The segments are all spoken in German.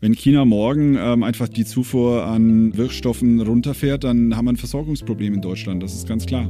Wenn China morgen einfach die Zufuhr an Wirkstoffen runterfährt, dann haben wir ein Versorgungsproblem in Deutschland, das ist ganz klar.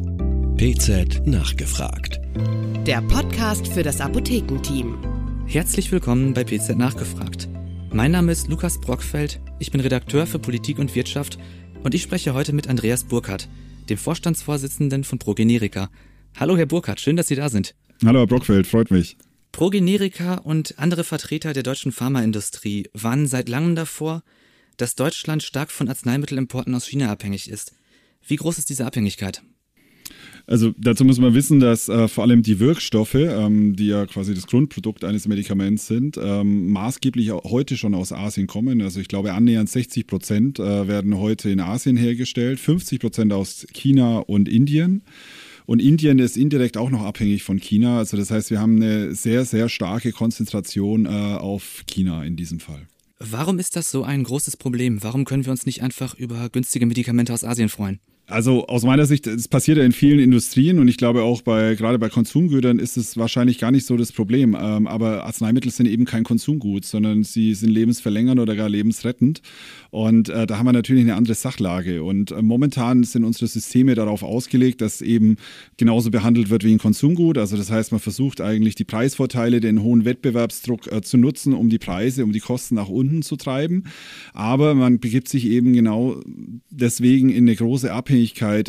PZ nachgefragt. Der Podcast für das Apothekenteam. Herzlich willkommen bei PZ nachgefragt. Mein Name ist Lukas Brockfeld, ich bin Redakteur für Politik und Wirtschaft und ich spreche heute mit Andreas Burkhardt, dem Vorstandsvorsitzenden von ProGenerica. Hallo Herr Burkhardt, schön, dass Sie da sind. Hallo Herr Brockfeld, freut mich. ProGenerica und andere Vertreter der deutschen Pharmaindustrie warnen seit langem davor, dass Deutschland stark von Arzneimittelimporten aus China abhängig ist. Wie groß ist diese Abhängigkeit? Also dazu muss man wissen, dass vor allem die Wirkstoffe, die ja quasi das Grundprodukt eines Medikaments sind, maßgeblich auch heute schon aus Asien kommen. Also ich glaube annähernd 60% werden heute in Asien hergestellt, 50% aus China und Indien. Und Indien ist indirekt auch noch abhängig von China. Also das heißt, wir haben eine sehr, sehr starke Konzentration auf China in diesem Fall. Warum ist das so ein großes Problem? Warum können wir uns nicht einfach über günstige Medikamente aus Asien freuen? Also aus meiner Sicht, es passiert ja in vielen Industrien und ich glaube auch gerade bei Konsumgütern ist es wahrscheinlich gar nicht so das Problem. Aber Arzneimittel sind eben kein Konsumgut, sondern sie sind lebensverlängernd oder gar lebensrettend. Und da haben wir natürlich eine andere Sachlage. Und momentan sind unsere Systeme darauf ausgelegt, dass eben genauso behandelt wird wie ein Konsumgut. Also das heißt, man versucht eigentlich die Preisvorteile, den hohen Wettbewerbsdruck zu nutzen, um die Preise, um die Kosten nach unten zu treiben. Aber man begibt sich eben genau deswegen in eine große Abhängigkeit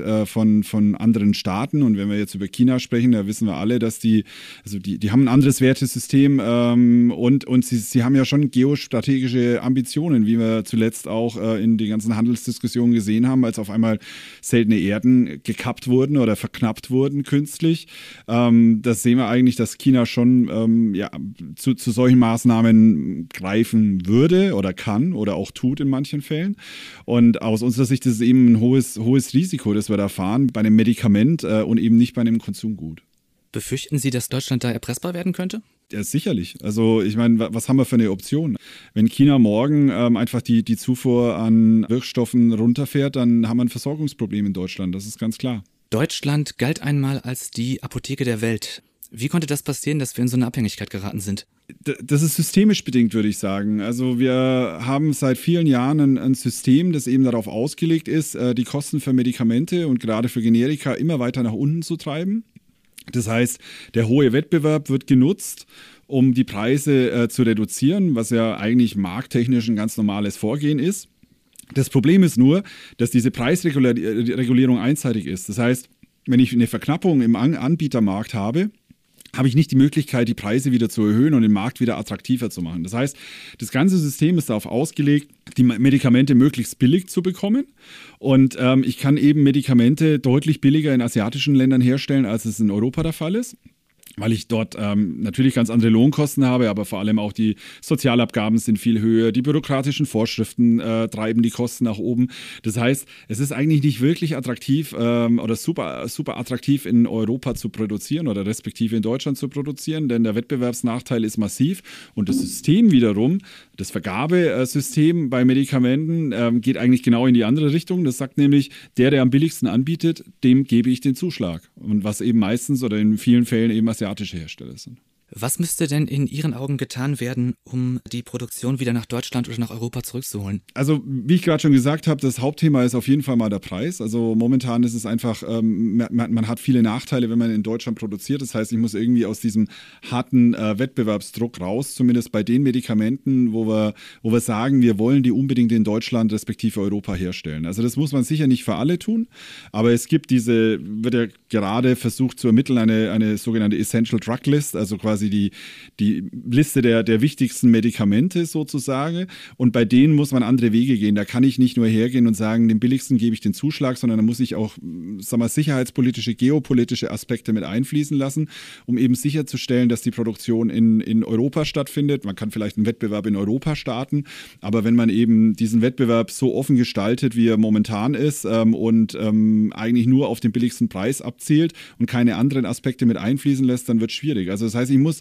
von anderen Staaten. Und wenn wir jetzt über China sprechen, da wissen wir alle, dass die haben ein anderes Wertesystem und sie haben ja schon geostrategische Ambitionen, wie wir zuletzt auch in den ganzen Handelsdiskussionen gesehen haben, als auf einmal seltene Erden gekappt wurden oder verknappt wurden künstlich. Das sehen wir eigentlich, dass China schon zu solchen Maßnahmen greifen würde oder kann oder auch tut in manchen Fällen. Und aus unserer Sicht ist es eben ein hohes Risiko, das wir da fahren bei einem Medikament und eben nicht bei einem Konsumgut. Befürchten Sie, dass Deutschland da erpressbar werden könnte? Ja, sicherlich. Also ich meine, was haben wir für eine Option? Wenn China morgen einfach die Zufuhr an Wirkstoffen runterfährt, dann haben wir ein Versorgungsproblem in Deutschland, das ist ganz klar. Deutschland galt einmal als die Apotheke der Welt. Wie konnte das passieren, dass wir in so eine Abhängigkeit geraten sind? Das ist systemisch bedingt, würde ich sagen. Also wir haben seit vielen Jahren ein System, das eben darauf ausgelegt ist, die Kosten für Medikamente und gerade für Generika immer weiter nach unten zu treiben. Das heißt, der hohe Wettbewerb wird genutzt, um die Preise zu reduzieren, was ja eigentlich markttechnisch ein ganz normales Vorgehen ist. Das Problem ist nur, dass diese Preisregulierung einseitig ist. Das heißt, wenn ich eine Verknappung im Anbietermarkt habe ich nicht die Möglichkeit, die Preise wieder zu erhöhen und den Markt wieder attraktiver zu machen. Das heißt, das ganze System ist darauf ausgelegt, die Medikamente möglichst billig zu bekommen. Und ich kann eben Medikamente deutlich billiger in asiatischen Ländern herstellen, als es in Europa der Fall ist. Weil ich dort natürlich ganz andere Lohnkosten habe, aber vor allem auch die Sozialabgaben sind viel höher, die bürokratischen Vorschriften treiben die Kosten nach oben. Das heißt, es ist eigentlich nicht wirklich attraktiv oder super attraktiv in Europa zu produzieren oder respektive in Deutschland zu produzieren, denn der Wettbewerbsnachteil ist massiv und das System wiederum, das Vergabesystem bei Medikamenten geht eigentlich genau in die andere Richtung. Das sagt nämlich, der am billigsten anbietet, dem gebe ich den Zuschlag. Und was eben meistens oder in vielen Fällen eben asiatische Hersteller sind. Was müsste denn in Ihren Augen getan werden, um die Produktion wieder nach Deutschland oder nach Europa zurückzuholen? Also wie ich gerade schon gesagt habe, das Hauptthema ist auf jeden Fall mal der Preis. Also momentan ist es einfach, man hat viele Nachteile, wenn man in Deutschland produziert. Das heißt, ich muss irgendwie aus diesem harten Wettbewerbsdruck raus, zumindest bei den Medikamenten, wo wir sagen, wir wollen die unbedingt in Deutschland respektive Europa herstellen. Also das muss man sicher nicht für alle tun, aber es gibt wird ja gerade versucht zu ermitteln, eine sogenannte Essential Drug List, also quasi die Liste der wichtigsten Medikamente sozusagen. Und bei denen muss man andere Wege gehen. Da kann ich nicht nur hergehen und sagen, dem billigsten gebe ich den Zuschlag, sondern da muss ich auch sicherheitspolitische, geopolitische Aspekte mit einfließen lassen, um eben sicherzustellen, dass die Produktion in Europa stattfindet. Man kann vielleicht einen Wettbewerb in Europa starten, aber wenn man eben diesen Wettbewerb so offen gestaltet, wie er momentan ist und eigentlich nur auf den billigsten Preis abzielt und keine anderen Aspekte mit einfließen lässt, dann wird es schwierig. Also das heißt, ich muss muss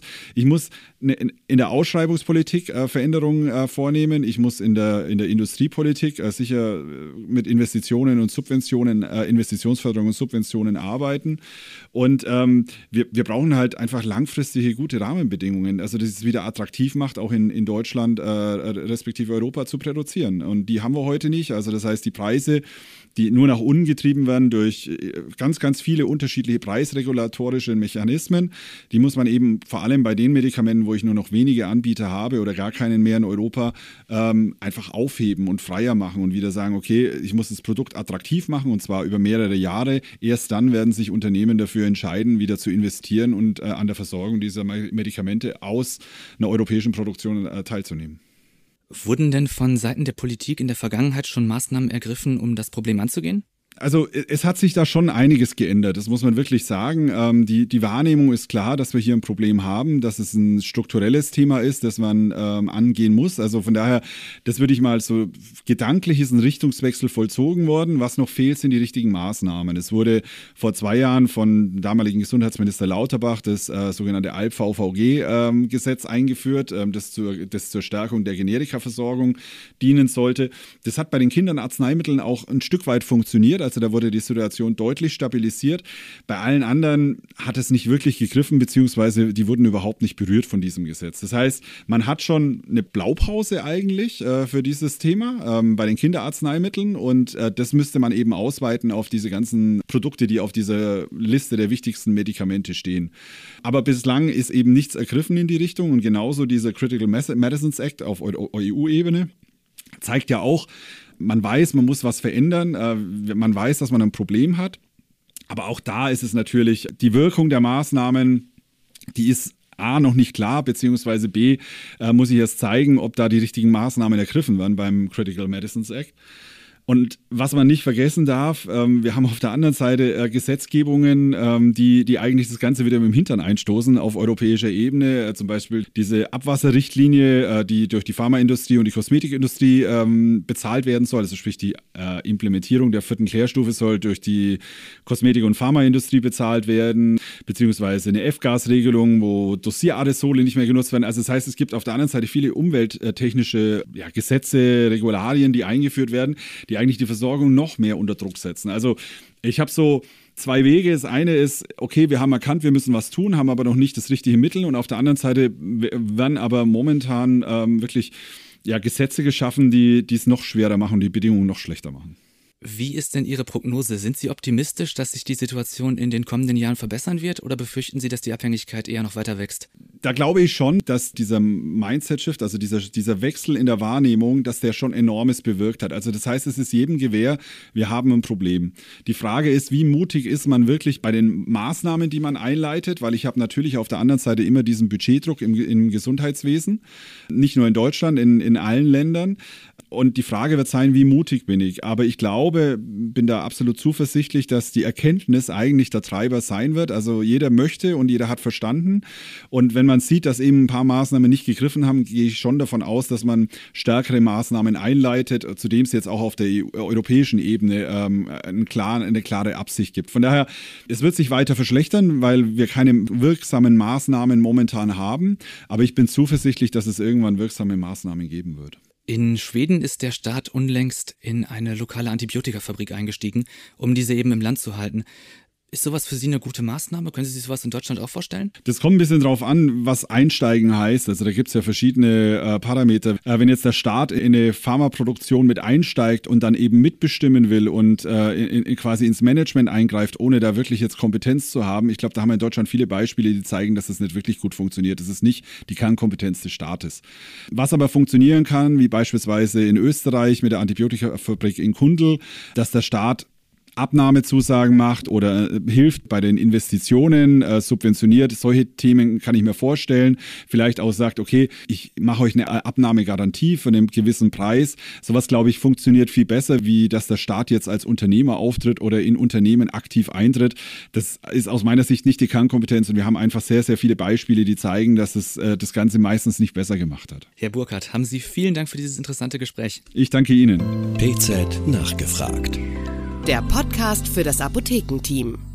in der Ausschreibungspolitik Veränderungen vornehmen. Ich muss in der Industriepolitik sicher mit Investitionen und Subventionen, Investitionsförderung und Subventionen arbeiten. Und wir brauchen halt einfach langfristige gute Rahmenbedingungen, also dass es wieder attraktiv macht, auch in Deutschland respektive Europa zu produzieren. Und die haben wir heute nicht. Also das heißt, die Preise, die nur nach unten getrieben werden durch ganz, ganz viele unterschiedliche preisregulatorische Mechanismen. Die muss man eben vor allem bei den Medikamenten, wo ich nur noch wenige Anbieter habe oder gar keinen mehr in Europa, einfach aufheben und freier machen und wieder sagen, okay, ich muss das Produkt attraktiv machen und zwar über mehrere Jahre. Erst dann werden sich Unternehmen dafür entscheiden, wieder zu investieren und an der Versorgung dieser Medikamente aus einer europäischen Produktion teilzunehmen. Wurden denn von Seiten der Politik in der Vergangenheit schon Maßnahmen ergriffen, um das Problem anzugehen? Also es hat sich da schon einiges geändert, das muss man wirklich sagen. Die Wahrnehmung ist klar, dass wir hier ein Problem haben, dass es ein strukturelles Thema ist, das man angehen muss. Also von daher, das würde ich mal so, gedanklich ist ein Richtungswechsel vollzogen worden. Was noch fehlt, sind die richtigen Maßnahmen. Es wurde vor 2 Jahren von damaligen Gesundheitsminister Lauterbach das sogenannte ALP-VVG-Gesetz eingeführt, das zur Stärkung der Generikaversorgung dienen sollte. Das hat bei den Kindern Arzneimitteln auch ein Stück weit funktioniert. Also da wurde die Situation deutlich stabilisiert. Bei allen anderen hat es nicht wirklich gegriffen, beziehungsweise die wurden überhaupt nicht berührt von diesem Gesetz. Das heißt, man hat schon eine Blaupause eigentlich für dieses Thema bei den Kinderarzneimitteln und das müsste man eben ausweiten auf diese ganzen Produkte, die auf dieser Liste der wichtigsten Medikamente stehen. Aber bislang ist eben nichts ergriffen in die Richtung und genauso dieser Critical Medicines Act auf EU-Ebene zeigt ja auch, man weiß, man muss was verändern, man weiß, dass man ein Problem hat, aber auch da ist es natürlich, die Wirkung der Maßnahmen, die ist A, noch nicht klar, beziehungsweise B, muss ich erst zeigen, ob da die richtigen Maßnahmen ergriffen werden beim Critical Medicines Act. Und was man nicht vergessen darf, wir haben auf der anderen Seite Gesetzgebungen, die eigentlich das Ganze wieder mit dem Hintern einstoßen auf europäischer Ebene. Zum Beispiel diese Abwasserrichtlinie, die durch die Pharmaindustrie und die Kosmetikindustrie bezahlt werden soll. Also sprich die Implementierung der 4. Klärstufe soll durch die Kosmetik- und Pharmaindustrie bezahlt werden, beziehungsweise eine F-Gas-Regelung, wo Dossieraerosole nicht mehr genutzt werden. Also das heißt, es gibt auf der anderen Seite viele umwelttechnische Gesetze, Regularien, die eingeführt werden, die eigentlich die Versorgung noch mehr unter Druck setzen. Also ich habe so 2 Wege. Das eine ist, okay, wir haben erkannt, wir müssen was tun, haben aber noch nicht das richtige Mittel und auf der anderen Seite werden aber momentan wirklich Gesetze geschaffen, die es noch schwerer machen und die Bedingungen noch schlechter machen. Wie ist denn Ihre Prognose? Sind Sie optimistisch, dass sich die Situation in den kommenden Jahren verbessern wird oder befürchten Sie, dass die Abhängigkeit eher noch weiter wächst? Da glaube ich schon, dass dieser Mindset-Shift, also dieser Wechsel in der Wahrnehmung, dass der schon Enormes bewirkt hat. Also das heißt, es ist jedem gewähr, wir haben ein Problem. Die Frage ist, wie mutig ist man wirklich bei den Maßnahmen, die man einleitet, weil ich habe natürlich auf der anderen Seite immer diesen Budgetdruck im Gesundheitswesen, nicht nur in Deutschland, in allen Ländern. Und die Frage wird sein, wie mutig bin ich? Aber ich glaube, bin da absolut zuversichtlich, dass die Erkenntnis eigentlich der Treiber sein wird. Also jeder möchte und jeder hat verstanden. Und wenn man sieht, dass eben ein paar Maßnahmen nicht gegriffen haben, gehe ich schon davon aus, dass man stärkere Maßnahmen einleitet, zu dem es jetzt auch auf der europäischen Ebene eine klare Absicht gibt. Von daher, es wird sich weiter verschlechtern, weil wir keine wirksamen Maßnahmen momentan haben. Aber ich bin zuversichtlich, dass es irgendwann wirksame Maßnahmen geben wird. In Schweden ist der Staat unlängst in eine lokale Antibiotikafabrik eingestiegen, um diese eben im Land zu halten. Ist sowas für Sie eine gute Maßnahme? Können Sie sich sowas in Deutschland auch vorstellen? Das kommt ein bisschen drauf an, was einsteigen heißt. Also da gibt es ja verschiedene Parameter. Wenn jetzt der Staat in eine Pharmaproduktion mit einsteigt und dann eben mitbestimmen will und quasi ins Management eingreift, ohne da wirklich jetzt Kompetenz zu haben, ich glaube, da haben wir in Deutschland viele Beispiele, die zeigen, dass das nicht wirklich gut funktioniert. Das ist nicht die Kernkompetenz des Staates. Was aber funktionieren kann, wie beispielsweise in Österreich mit der Antibiotikafabrik in Kundl, dass der Staat Abnahmezusagen macht oder hilft bei den Investitionen, subventioniert. Solche Themen kann ich mir vorstellen. Vielleicht auch sagt, okay, ich mache euch eine Abnahmegarantie für einen gewissen Preis. Sowas, glaube ich, funktioniert viel besser, wie dass der Staat jetzt als Unternehmer auftritt oder in Unternehmen aktiv eintritt. Das ist aus meiner Sicht nicht die Kernkompetenz und wir haben einfach sehr, sehr viele Beispiele, die zeigen, dass es das Ganze meistens nicht besser gemacht hat. Herr Burkhardt, haben Sie vielen Dank für dieses interessante Gespräch. Ich danke Ihnen. PZ nachgefragt. Der Podcast für das Apothekenteam.